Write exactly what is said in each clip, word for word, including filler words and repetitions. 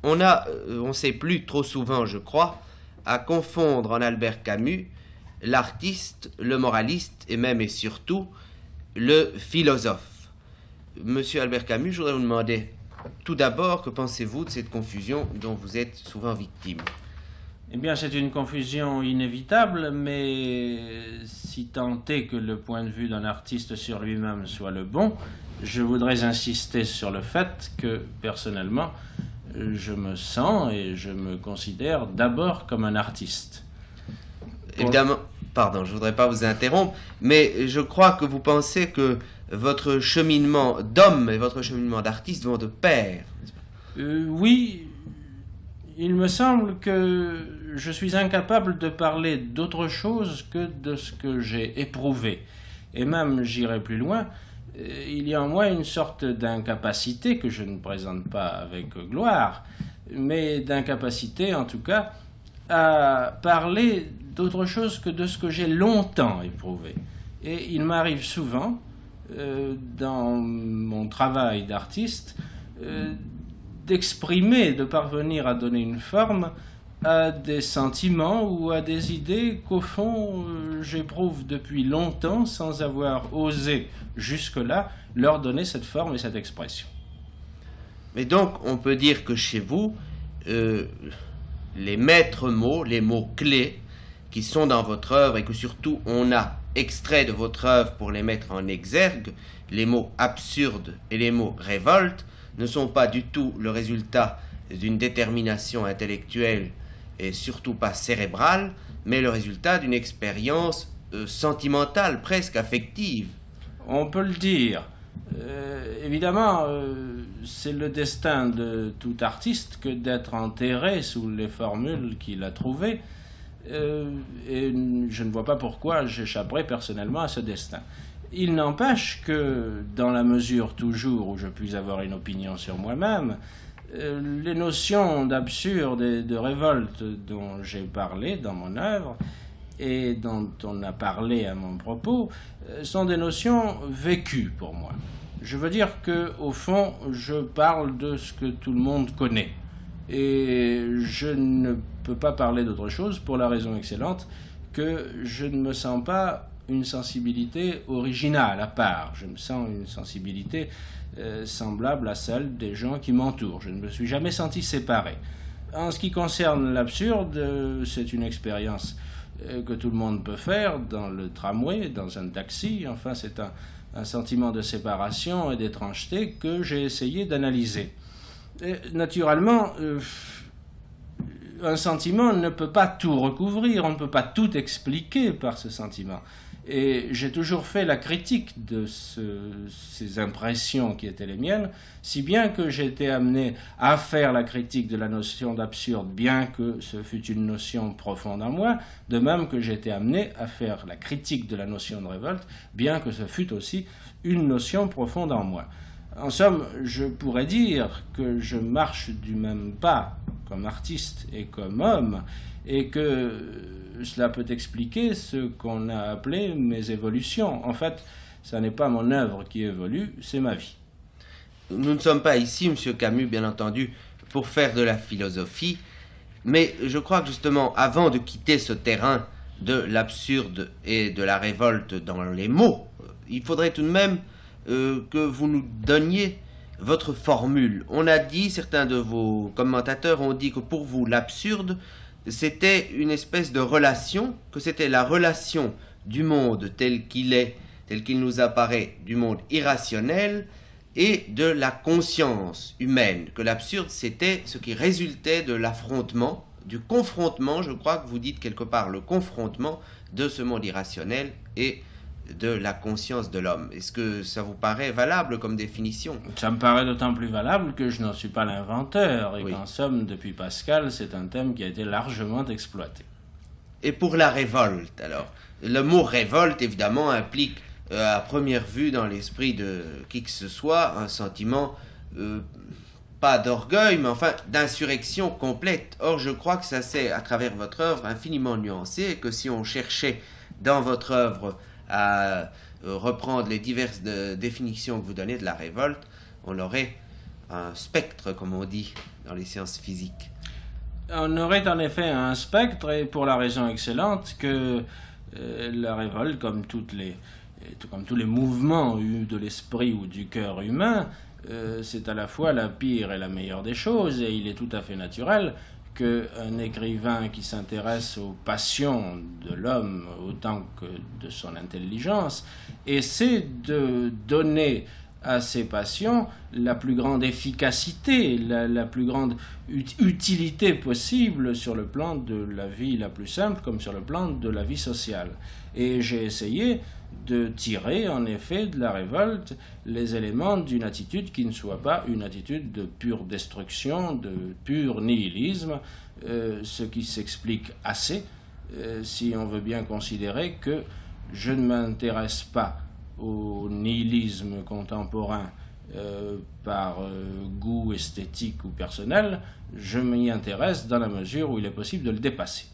On a, euh, on sait plus trop souvent, je crois, à confondre en Albert Camus l'artiste, le moraliste et même et surtout le philosophe. Monsieur Albert Camus, je voudrais vous demander tout d'abord, que pensez-vous de cette confusion dont vous êtes souvent victime? Eh bien, c'est une confusion inévitable, mais si tant est que le point de vue d'un artiste sur lui-même soit le bon, je voudrais insister sur le fait que, personnellement, je me sens et je me considère d'abord comme un artiste. Évidemment, pardon, je ne voudrais pas vous interrompre, mais je crois que vous pensez que votre cheminement d'homme et votre cheminement d'artiste vont de pair. Euh, oui, il me semble que je suis incapable de parler d'autre chose que de ce que j'ai éprouvé. Et même, j'irai plus loin, il y a en moi une sorte d'incapacité que je ne présente pas avec gloire, mais d'incapacité en tout cas à parler d'autre chose que de ce que j'ai longtemps éprouvé. Et il m'arrive souvent, euh, dans mon travail d'artiste, euh, d'exprimer, de parvenir à donner une forme à des sentiments ou à des idées qu'au fond euh, j'éprouve depuis longtemps sans avoir osé jusque-là leur donner cette forme et cette expression. Mais donc on peut dire que chez vous, euh, les maîtres mots, les mots clés qui sont dans votre œuvre et que surtout on a extrait de votre œuvre pour les mettre en exergue, les mots absurdes et les mots révolte, ne sont pas du tout le résultat d'une détermination intellectuelle et surtout pas cérébrale, mais le résultat d'une expérience euh, sentimentale, presque affective. On peut le dire. Euh, évidemment, euh, c'est le destin de tout artiste que d'être enterré sous les formules qu'il a trouvées, euh, et je ne vois pas pourquoi j'échapperais personnellement à ce destin. Il n'empêche que, dans la mesure toujours où je puis avoir une opinion sur moi-même, euh, les notions d'absurde et de révolte dont j'ai parlé dans mon œuvre et dont on a parlé à mon propos euh, sont des notions vécues pour moi. Je veux dire qu'au fond, je parle de ce que tout le monde connaît. Et je ne peux pas parler d'autre chose pour la raison excellente que je ne me sens pas une sensibilité originale à part. Je me sens une sensibilité euh, semblable à celle des gens qui m'entourent. Je ne me suis jamais senti séparé. En ce qui concerne l'absurde, euh, c'est une expérience euh, que tout le monde peut faire dans le tramway, dans un taxi. Enfin, c'est un, un sentiment de séparation et d'étrangeté que j'ai essayé d'analyser. Et, naturellement, euh, un sentiment ne peut pas tout recouvrir, on ne peut pas tout expliquer par ce sentiment. Et j'ai toujours fait la critique de ce, ces impressions qui étaient les miennes, si bien que j'ai été amené à faire la critique de la notion d'absurde, bien que ce fût une notion profonde en moi, de même que j'ai été amené à faire la critique de la notion de révolte, bien que ce fût aussi une notion profonde en moi. En somme, je pourrais dire que je marche du même pas comme artiste et comme homme, et que cela peut expliquer ce qu'on a appelé mes évolutions. En fait, ce n'est pas mon œuvre qui évolue, c'est ma vie. Nous ne sommes pas ici, monsieur Camus, bien entendu, pour faire de la philosophie, mais je crois que justement, avant de quitter ce terrain de l'absurde et de la révolte dans les mots, il faudrait tout de même euh, que vous nous donniez votre formule. On a dit, certains de vos commentateurs ont dit que pour vous, l'absurde, c'était une espèce de relation, que c'était la relation du monde tel qu'il est, tel qu'il nous apparaît, du monde irrationnel, et de la conscience humaine, que l'absurde c'était ce qui résultait de l'affrontement, du confrontement, je crois que vous dites quelque part, le confrontement de ce monde irrationnel et de la conscience de l'homme. Est-ce que ça vous paraît valable comme définition? Ça me paraît d'autant plus valable que je n'en suis pas l'inventeur, et oui, qu'en somme, depuis Pascal, c'est un thème qui a été largement exploité. Et pour la révolte, alors, le mot révolte, évidemment, implique, euh, à première vue, dans l'esprit de qui que ce soit, un sentiment, euh, pas d'orgueil, mais enfin, d'insurrection complète. Or, je crois que ça c'est, à travers votre œuvre, infiniment nuancé, et que si on cherchait dans votre œuvre à reprendre les diverses de, définitions que vous donnez de la révolte, on aurait un spectre, comme on dit dans les sciences physiques. On aurait en effet un spectre, et pour la raison excellente que euh, la révolte, comme, toutes les, comme tous les mouvements de l'esprit ou du cœur humain, euh, c'est à la fois la pire et la meilleure des choses, et il est tout à fait naturel qu'un écrivain qui s'intéresse aux passions de l'homme autant que de son intelligence essaie de donner à ces passions la plus grande efficacité, la, la plus grande ut- utilité possible sur le plan de la vie la plus simple comme sur le plan de la vie sociale. Et j'ai essayé de tirer en effet de la révolte les éléments d'une attitude qui ne soit pas une attitude de pure destruction, de pur nihilisme, euh, ce qui s'explique assez euh, si on veut bien considérer que je ne m'intéresse pas au nihilisme contemporain euh, par euh, goût esthétique ou personnel, je m'y intéresse dans la mesure où il est possible de le dépasser.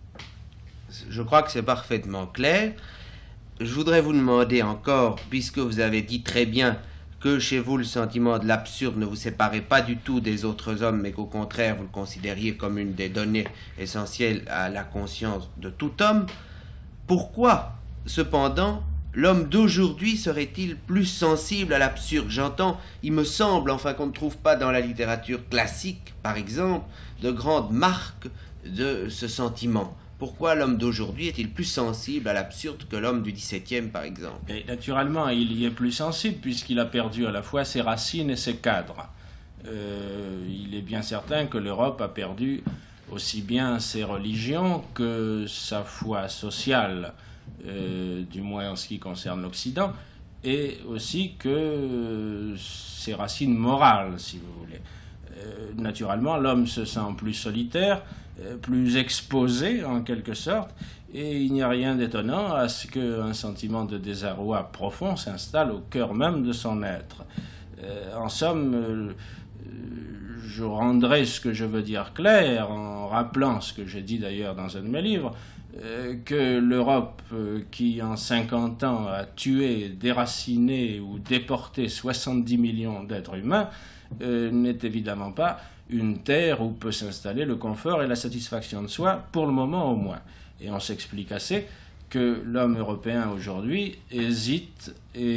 Je crois que c'est parfaitement clair. Je voudrais vous demander encore, puisque vous avez dit très bien que chez vous le sentiment de l'absurde ne vous séparait pas du tout des autres hommes, mais qu'au contraire vous le considériez comme une des données essentielles à la conscience de tout homme, pourquoi cependant l'homme d'aujourd'hui serait-il plus sensible à l'absurde? J'entends, il me semble, enfin qu'on ne trouve pas dans la littérature classique, par exemple, de grandes marques de ce sentiment. Pourquoi l'homme d'aujourd'hui est-il plus sensible à l'absurde que l'homme du dix-septième, par exemple? Et naturellement, il y est plus sensible puisqu'il a perdu à la fois ses racines et ses cadres. Euh, il est bien certain que l'Europe a perdu aussi bien ses religions que sa foi sociale, euh, du moins en ce qui concerne l'Occident, et aussi que euh, ses racines morales, si vous voulez. Euh, naturellement, l'homme se sent plus solitaire, euh, plus exposé en quelque sorte, et il n'y a rien d'étonnant à ce qu'un sentiment de désarroi profond s'installe au cœur même de son être. Euh, en somme, euh, je rendrai ce que je veux dire clair en rappelant ce que j'ai dit d'ailleurs dans un de mes livres, euh, que l'Europe euh, qui en cinquante ans a tué, déraciné ou déporté soixante-dix millions d'êtres humains euh, n'est évidemment pas une terre où peut s'installer le confort et la satisfaction de soi, pour le moment au moins. Et on s'explique assez que l'homme européen aujourd'hui hésite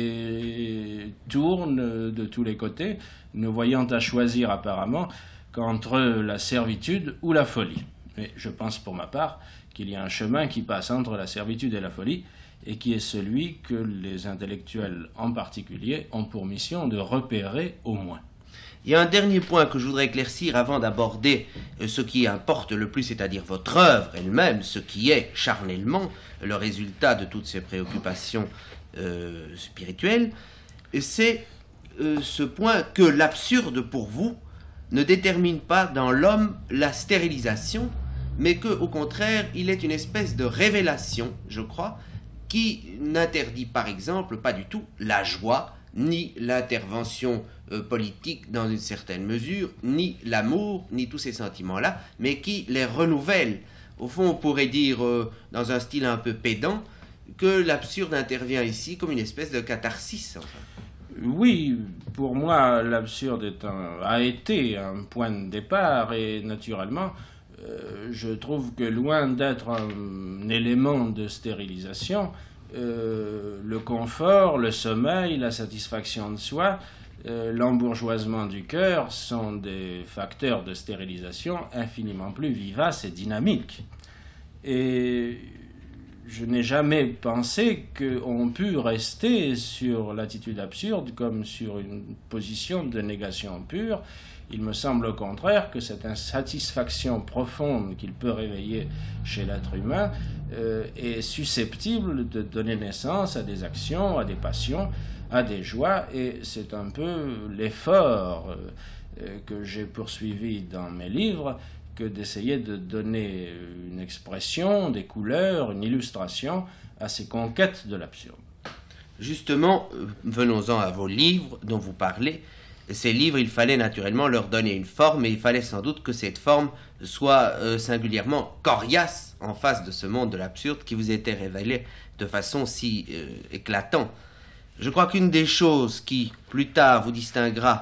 et tourne de tous les côtés, ne voyant à choisir apparemment qu'entre la servitude ou la folie. Mais je pense pour ma part qu'il y a un chemin qui passe entre la servitude et la folie, et qui est celui que les intellectuels en particulier ont pour mission de repérer au moins. Il y a un dernier point que je voudrais éclaircir avant d'aborder ce qui importe le plus, c'est-à-dire votre œuvre elle-même, ce qui est charnellement le résultat de toutes ces préoccupations euh, spirituelles, c'est euh, ce point que l'absurde pour vous ne détermine pas dans l'homme la stérilisation, mais qu'au contraire, il est une espèce de révélation, je crois, qui n'interdit par exemple pas du tout la joie, ni l'intervention euh, politique dans une certaine mesure, ni l'amour, ni tous ces sentiments-là, mais qui les renouvelle. Au fond, on pourrait dire, euh, dans un style un peu pédant, que l'absurde intervient ici comme une espèce de catharsis. Enfin. Oui, pour moi, l'absurde est un, a été un point de départ, et naturellement, euh, je trouve que loin d'être un élément de stérilisation, Euh, le confort, le sommeil, la satisfaction de soi, euh, l'embourgeoisement du cœur sont des facteurs de stérilisation infiniment plus vivaces et dynamiques. Et je n'ai jamais pensé qu'on pût rester sur l'attitude absurde comme sur une position de négation pure. Il me semble au contraire que cette insatisfaction profonde qu'il peut réveiller chez l'être humain euh, est susceptible de donner naissance à des actions, à des passions, à des joies, et c'est un peu l'effort euh, que j'ai poursuivi dans mes livres que d'essayer de donner une expression, des couleurs, une illustration à ces conquêtes de l'absurde. Justement, venons-en à vos livres dont vous parlez. Ces livres, il fallait naturellement leur donner une forme, et il fallait sans doute que cette forme soit euh, singulièrement coriace en face de ce monde de l'absurde qui vous était révélé de façon si euh, éclatante. Je crois qu'une des choses qui, plus tard, vous distinguera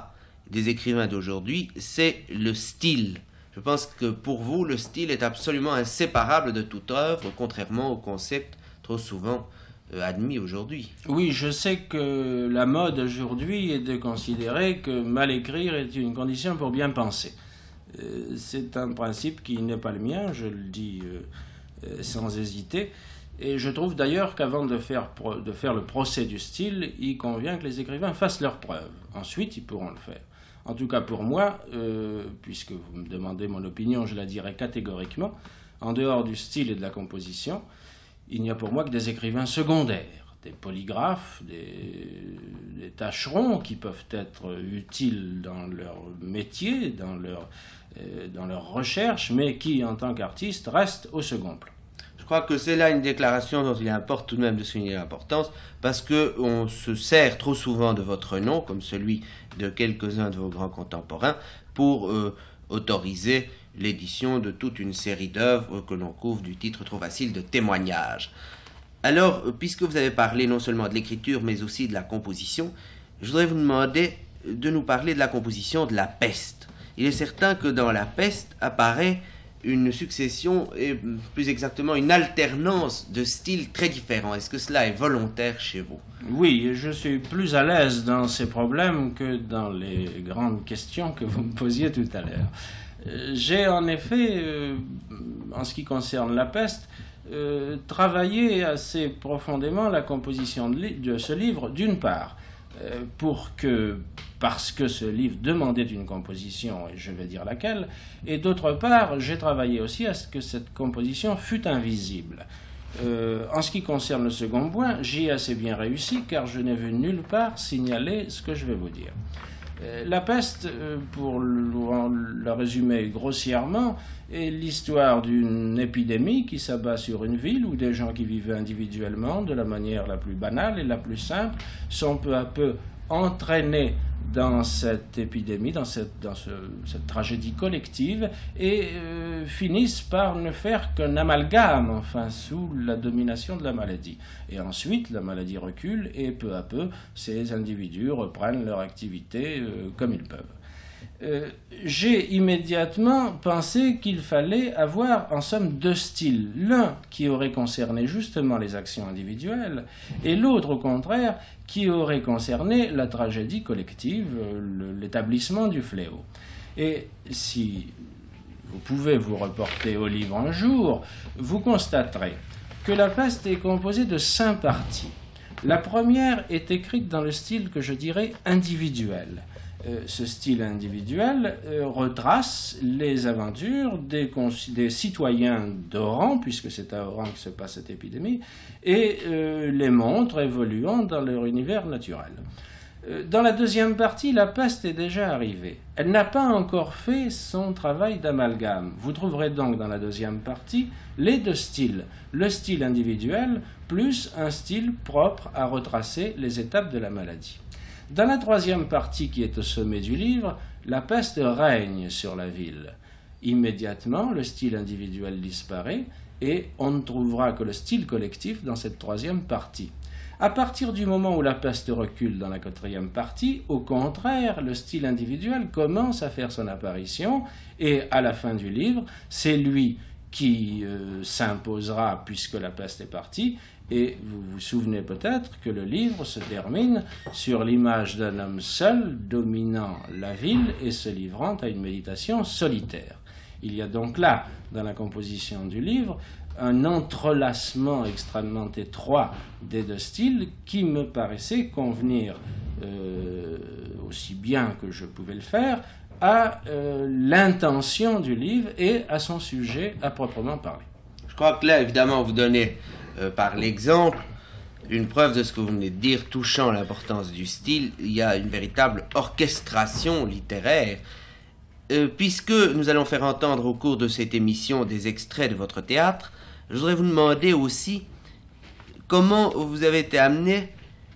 des écrivains d'aujourd'hui, c'est le style. Je pense que pour vous, le style est absolument inséparable de toute œuvre, contrairement au concept trop souvent euh, admis aujourd'hui. Oui, je sais que la mode aujourd'hui est de considérer que mal écrire est une condition pour bien penser. Euh, c'est un principe qui n'est pas le mien, je le dis euh, euh, sans hésiter. Et je trouve d'ailleurs qu'avant de faire, de faire le procès du style, il convient que les écrivains fassent leurs preuves. Ensuite, ils pourront le faire. En tout cas pour moi, euh, puisque vous me demandez mon opinion, je la dirai catégoriquement, en dehors du style et de la composition, il n'y a pour moi que des écrivains secondaires, des polygraphes, des, des tâcherons qui peuvent être utiles dans leur métier, dans leur, euh, dans leur recherche, mais qui, en tant qu'artistes, restent au second plan. Je crois que c'est là une déclaration dont il importe tout de même de souligner l'importance, parce qu'on se sert trop souvent de votre nom, comme celui de quelques-uns de vos grands contemporains, pour euh, autoriser l'édition de toute une série d'œuvres que l'on couvre du titre trop facile de témoignage. Alors, puisque vous avez parlé non seulement de l'écriture, mais aussi de la composition, je voudrais vous demander de nous parler de la composition de La Peste. Il est certain que dans La Peste apparaît une succession, et plus exactement une alternance de styles très différents. Est-ce que cela est volontaire chez vous? Oui, je suis plus à l'aise dans ces problèmes que dans les grandes questions que vous me posiez tout à l'heure. J'ai en effet, euh, en ce qui concerne La Peste, euh, travaillé assez profondément la composition de, de ce livre, d'une part, euh, pour que, parce que ce livre demandait une composition, et je vais dire laquelle, et d'autre part, j'ai travaillé aussi à ce que cette composition fût invisible. Euh, en ce qui concerne le second point, j'y ai assez bien réussi, car je n'ai vu nulle part signaler ce que je vais vous dire. Euh, La Peste, euh, pour le, le résumer grossièrement, est l'histoire d'une épidémie qui s'abat sur une ville où des gens qui vivaient individuellement, de la manière la plus banale et la plus simple, sont peu à peu entraînés dans cette épidémie, dans cette, dans ce, cette tragédie collective, et euh, finissent par ne faire qu'un amalgame, enfin, sous la domination de la maladie. Et ensuite, la maladie recule, et peu à peu, ces individus reprennent leur activité euh, comme ils peuvent. Euh, j'ai immédiatement pensé qu'il fallait avoir en somme deux styles. L'un qui aurait concerné justement les actions individuelles et l'autre au contraire qui aurait concerné la tragédie collective, l'établissement du fléau. Et si vous pouvez vous reporter au livre un jour, vous constaterez que La Peste est composée de cinq parties. La première est écrite dans le style que je dirais individuel. Euh, ce style individuel euh, retrace les aventures des, des citoyens d'Oran, puisque c'est à Oran que se passe cette épidémie, et euh, les montre évoluant dans leur univers naturel. Euh, dans la deuxième partie, La Peste est déjà arrivée. Elle n'a pas encore fait son travail d'amalgame. Vous trouverez donc dans la deuxième partie les deux styles, le style individuel plus un style propre à retracer les étapes de la maladie. Dans la troisième partie qui est au sommet du livre, la peste règne sur la ville. Immédiatement, le style individuel disparaît et on ne trouvera que le style collectif dans cette troisième partie. À partir du moment où la peste recule dans la quatrième partie, au contraire, le style individuel commence à faire son apparition et à la fin du livre, c'est lui qui euh, s'imposera puisque la peste est partie. Et vous vous souvenez peut-être que le livre se termine sur l'image d'un homme seul dominant la ville et se livrant à une méditation solitaire. Il y a donc là, dans la composition du livre, un entrelacement extrêmement étroit des deux styles qui me paraissait convenir, euh, aussi bien que je pouvais le faire, à euh, l'intention du livre et à son sujet à proprement parler. Je crois que là, évidemment, vous donnez euh, par l'exemple une preuve de ce que vous venez de dire, touchant l'importance du style. Il y a une véritable orchestration littéraire. Euh, puisque nous allons faire entendre au cours de cette émission des extraits de votre théâtre, je voudrais vous demander aussi comment vous avez été amené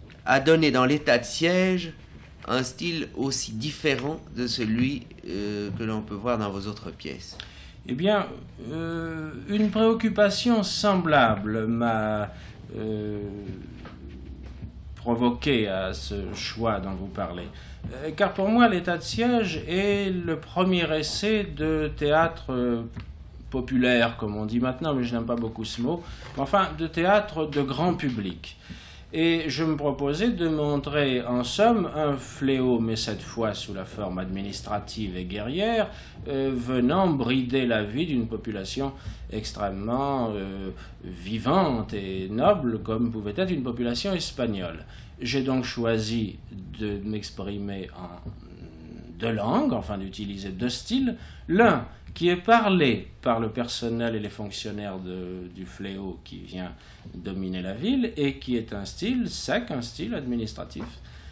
à donner dans l'état de siège un style aussi différent de celui euh, que l'on peut voir dans vos autres pièces. Eh bien, euh, une préoccupation semblable m'a euh, provoqué à ce choix dont vous parlez. Euh, car pour moi, l'état de siège est le premier essai de théâtre euh, populaire, comme on dit maintenant, mais je n'aime pas beaucoup ce mot, enfin, de théâtre de grand public. Et je me proposais de montrer en somme un fléau, mais cette fois sous la forme administrative et guerrière, euh, venant brider la vie d'une population extrêmement euh, vivante et noble, comme pouvait être une population espagnole. J'ai donc choisi de m'exprimer en deux langues, enfin d'utiliser deux styles. L'un qui est parlé par le personnel et les fonctionnaires de, du fléau qui vient dominer la ville, et qui est un style sec, un style administratif.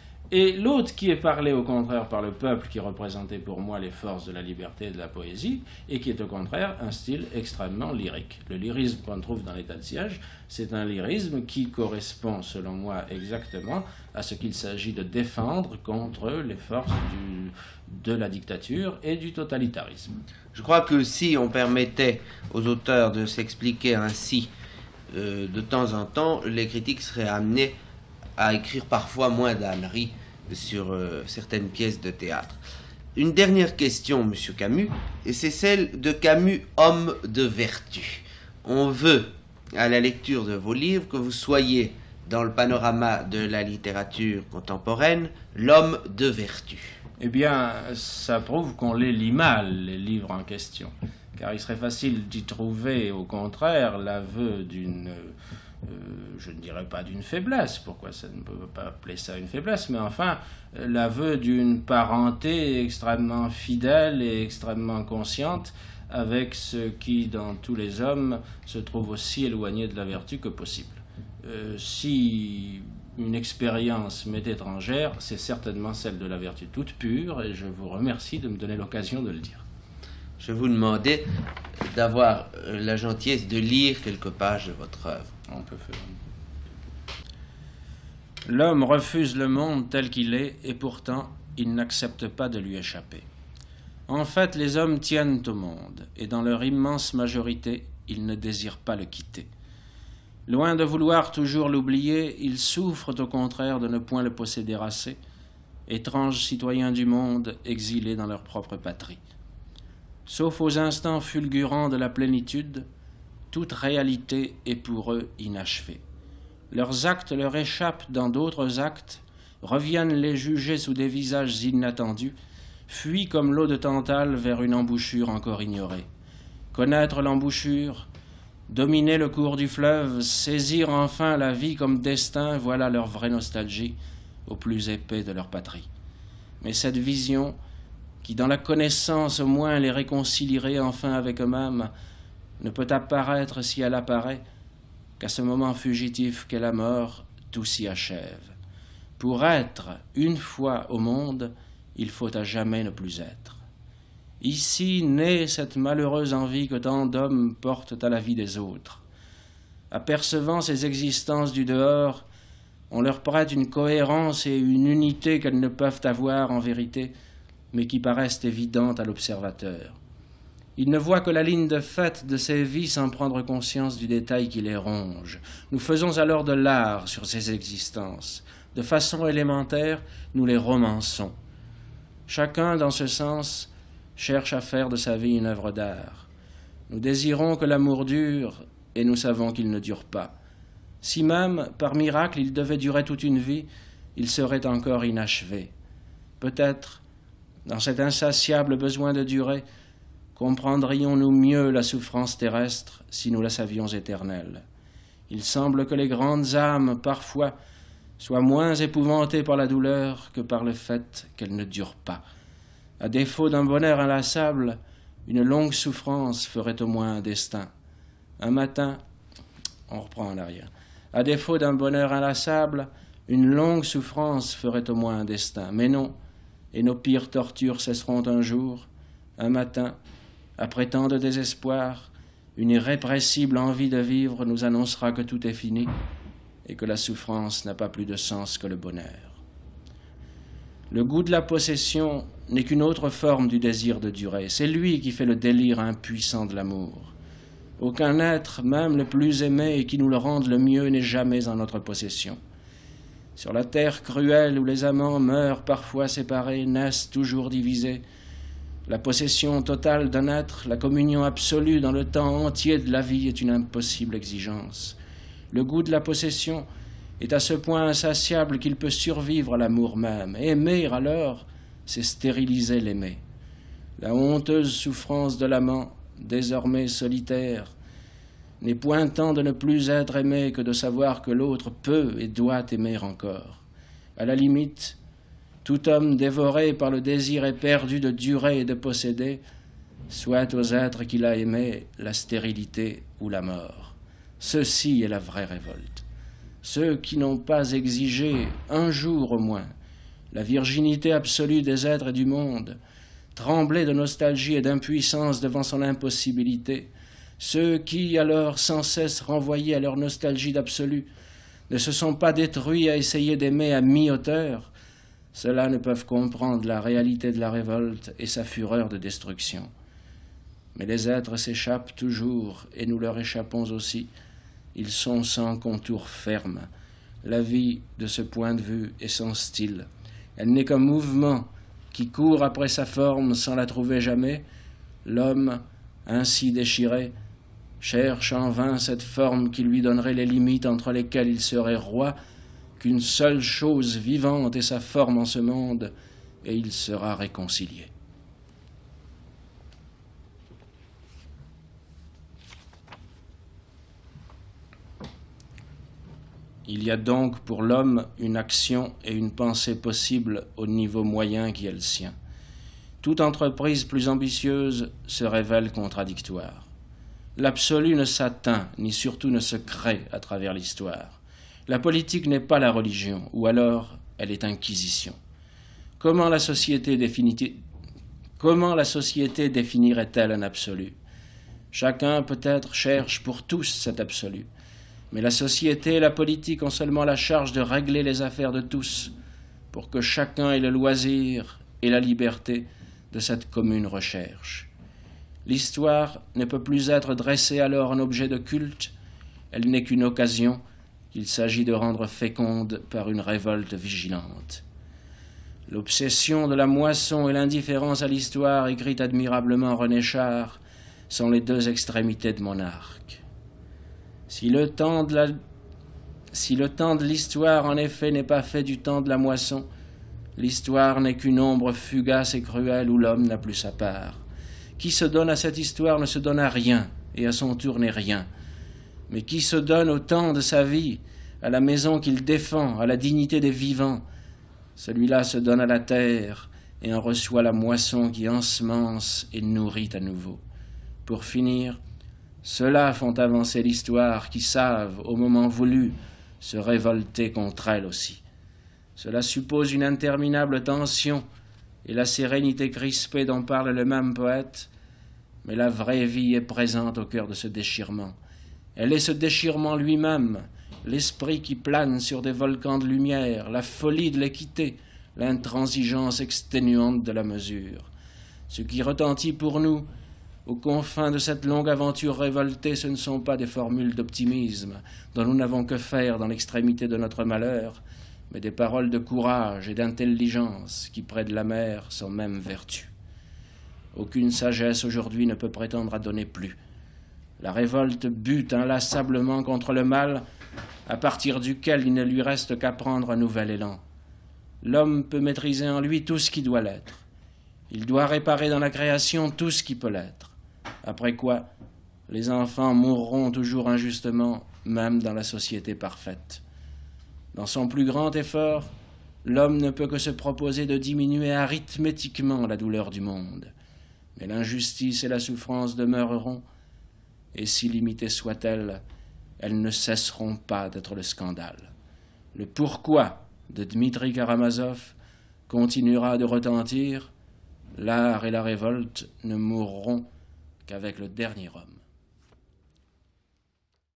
Et l'autre qui est parlé au contraire par le peuple qui représentait pour moi les forces de la liberté et de la poésie, et qui est au contraire un style extrêmement lyrique. Le lyrisme qu'on trouve dans l'état de siège, c'est un lyrisme qui correspond selon moi exactement à ce qu'il s'agit de défendre contre les forces du, de la dictature et du totalitarisme. Je crois que si on permettait aux auteurs de s'expliquer ainsi euh, de temps en temps, les critiques seraient amenés à écrire parfois moins d'âneries sur euh, certaines pièces de théâtre. Une dernière question, Monsieur Camus, et c'est celle de Camus, homme de vertu. On veut, à la lecture de vos livres, que vous soyez, dans le panorama de la littérature contemporaine, l'homme de vertu. Eh bien, ça prouve qu'on les lit mal, les livres en question. Car il serait facile d'y trouver, au contraire, l'aveu d'une... Euh, je ne dirais pas d'une faiblesse, pourquoi ça ne peut pas appeler ça une faiblesse, mais enfin, l'aveu d'une parenté extrêmement fidèle et extrêmement consciente avec ce qui, dans tous les hommes, se trouve aussi éloigné de la vertu que possible. Euh, si une expérience m'est étrangère, c'est certainement celle de la vertu toute pure, et je vous remercie de me donner l'occasion de le dire. Je vous demandais d'avoir la gentillesse de lire quelques pages de votre œuvre. On peut faire. L'homme refuse le monde tel qu'il est, et pourtant il n'accepte pas de lui échapper. En fait, les hommes tiennent au monde, et dans leur immense majorité, ils ne désirent pas le quitter. Loin de vouloir toujours l'oublier, ils souffrent au contraire de ne point le posséder assez, étranges citoyens du monde, exilés dans leur propre patrie. Sauf aux instants fulgurants de la plénitude, toute réalité est pour eux inachevée. Leurs actes leur échappent dans d'autres actes, reviennent les juger sous des visages inattendus, fuient comme l'eau de Tantale vers une embouchure encore ignorée. Connaître l'embouchure, dominer le cours du fleuve, saisir enfin la vie comme destin, voilà leur vraie nostalgie au plus épais de leur patrie. Mais cette vision, qui dans la connaissance au moins les réconcilierait enfin avec eux-mêmes, ne peut apparaître si elle apparaît qu'à ce moment fugitif qu'est la mort, tout s'y achève. Pour être une fois au monde, il faut à jamais ne plus être. Ici naît cette malheureuse envie que tant d'hommes portent à la vie des autres. Apercevant ces existences du dehors, on leur prête une cohérence et une unité qu'elles ne peuvent avoir en vérité, mais qui paraissent évidentes à l'observateur. Ils ne voient que la ligne de fait de ces vies sans prendre conscience du détail qui les ronge. Nous faisons alors de l'art sur ces existences. De façon élémentaire, nous les romançons. Chacun, dans ce sens, cherche à faire de sa vie une œuvre d'art. Nous désirons que l'amour dure, et nous savons qu'il ne dure pas. Si même, par miracle, il devait durer toute une vie, il serait encore inachevé. Peut-être, dans cet insatiable besoin de durer, comprendrions-nous mieux la souffrance terrestre si nous la savions éternelle. Il semble que les grandes âmes, parfois, soient moins épouvantées par la douleur que par le fait qu'elle ne dure pas. À défaut d'un bonheur inlassable, une longue souffrance ferait au moins un destin. Un matin, on reprend en arrière. À défaut d'un bonheur inlassable, une longue souffrance ferait au moins un destin. Mais non, et nos pires tortures cesseront un jour, un matin. Après tant de désespoir, une irrépressible envie de vivre nous annoncera que tout est fini et que la souffrance n'a pas plus de sens que le bonheur. Le goût de la possession n'est qu'une autre forme du désir de durer. C'est lui qui fait le délire impuissant de l'amour. Aucun être, même le plus aimé et qui nous le rende le mieux, n'est jamais en notre possession. Sur la terre cruelle où les amants meurent parfois séparés, naissent toujours divisés, la possession totale d'un être, la communion absolue dans le temps entier de la vie est une impossible exigence. Le goût de la possession est à ce point insatiable qu'il peut survivre à l'amour même. Aimer, alors, c'est stériliser l'aimer. La honteuse souffrance de l'amant, désormais solitaire, n'est point tant de ne plus être aimé que de savoir que l'autre peut et doit aimer encore. À la limite, tout homme dévoré par le désir éperdu de durer et de posséder souhaite aux êtres qu'il a aimés la stérilité ou la mort. Ceci est la vraie révolte. Ceux qui n'ont pas exigé, un jour au moins, la virginité absolue des êtres et du monde, tremblaient de nostalgie et d'impuissance devant son impossibilité, ceux qui, alors, sans cesse renvoyés à leur nostalgie d'absolu, ne se sont pas détruits à essayer d'aimer à mi-hauteur, ceux-là ne peuvent comprendre la réalité de la révolte et sa fureur de destruction. Mais les êtres s'échappent toujours, et nous leur échappons aussi. Ils sont sans contour ferme. La vie, de ce point de vue, est sans style. Elle n'est qu'un mouvement qui court après sa forme sans la trouver jamais. L'homme, ainsi déchiré, cherche en vain cette forme qui lui donnerait les limites entre lesquelles il serait roi, qu'une seule chose vivante est sa forme en ce monde, et il sera réconcilié. Il y a donc pour l'homme une action et une pensée possible au niveau moyen qui est le sien. Toute entreprise plus ambitieuse se révèle contradictoire. L'absolu ne s'atteint, ni surtout ne se crée à travers l'histoire. La politique n'est pas la religion, ou alors elle est inquisition. Comment la société, définit... Comment la société définirait-elle un absolu? Chacun peut-être cherche pour tous cet absolu. Mais la société et la politique ont seulement la charge de régler les affaires de tous, pour que chacun ait le loisir et la liberté de cette commune recherche. L'histoire ne peut plus être dressée alors en objet de culte, elle n'est qu'une occasion qu'il s'agit de rendre féconde par une révolte vigilante. L'obsession de la moisson et l'indifférence à l'histoire, écrit admirablement René Char, sont les deux extrémités de mon arc. Si le temps de la... si le temps de l'histoire, en effet, n'est pas fait du temps de la moisson, l'histoire n'est qu'une ombre fugace et cruelle où l'homme n'a plus sa part. Qui se donne à cette histoire ne se donne à rien, et à son tour n'est rien. Mais qui se donne au temps de sa vie, à la maison qu'il défend, à la dignité des vivants, celui-là se donne à la terre et en reçoit la moisson qui ensemence et nourrit à nouveau. Pour finir, ceux-là font avancer l'histoire qui savent, au moment voulu, se révolter contre elle aussi. Cela suppose une interminable tension et la sérénité crispée dont parle le même poète, mais la vraie vie est présente au cœur de ce déchirement. Elle est ce déchirement lui-même, l'esprit qui plane sur des volcans de lumière, la folie de l'équité, l'intransigeance exténuante de la mesure. Ce qui retentit pour nous, aux confins de cette longue aventure révoltée, ce ne sont pas des formules d'optimisme dont nous n'avons que faire dans l'extrémité de notre malheur, mais des paroles de courage et d'intelligence qui, près de la mer, sont même vertus. Aucune sagesse aujourd'hui ne peut prétendre à donner plus. La révolte bute inlassablement contre le mal, à partir duquel il ne lui reste qu'à prendre un nouvel élan. L'homme peut maîtriser en lui tout ce qui doit l'être. Il doit réparer dans la création tout ce qui peut l'être. Après quoi, les enfants mourront toujours injustement, même dans la société parfaite. Dans son plus grand effort, l'homme ne peut que se proposer de diminuer arithmétiquement la douleur du monde. Mais l'injustice et la souffrance demeureront, et si limitées soient-elles, elles ne cesseront pas d'être le scandale. Le pourquoi de Dmitri Karamazov continuera de retentir. L'art et la révolte ne mourront qu'avec le dernier homme.